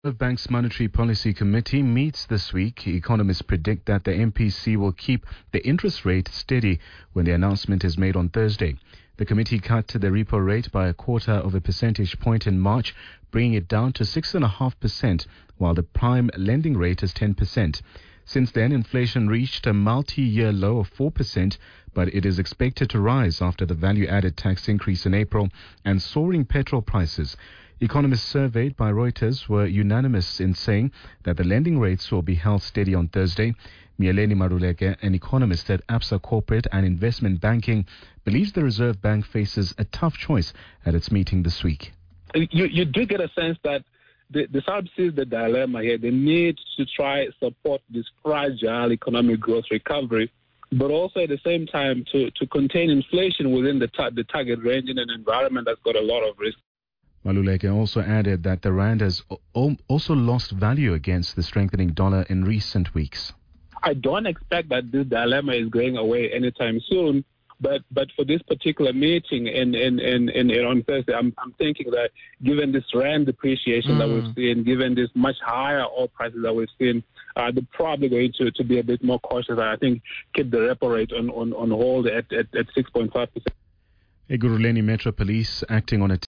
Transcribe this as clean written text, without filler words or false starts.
The Bank's Monetary Policy Committee meets this week. Economists predict that the MPC will keep the interest rate steady when the announcement is made on Thursday. The committee cut the repo rate by 1/4 percentage point in March, bringing it down to 6.5%, while the prime lending rate is 10%. Since then, inflation reached a multi-year low of 4%, but it is expected to rise after the value-added tax increase in April and soaring petrol prices. Economists surveyed by Reuters were unanimous in saying that the lending rates will be held steady on Thursday. Mieleni Maruleke, an economist at Absa Corporate and Investment Banking, believes the Reserve Bank faces a tough choice at its meeting this week. You do get a sense that the SARB sees the dilemma here. They need to try support this fragile economic growth recovery, but also at the same time to contain inflation within the target range in an environment that's got a lot of risk. Maluleke also added that the rand has also lost value against the strengthening dollar in recent weeks. I don't expect that this dilemma is going away anytime soon, but for this particular meeting on Thursday, I'm thinking that given this rand depreciation that we've seen, given this much higher oil prices that we've seen, they're probably going to be a bit more cautious. I think keep the repo rate on hold at 6.5%. Ekurhuleni Metro Police acting on a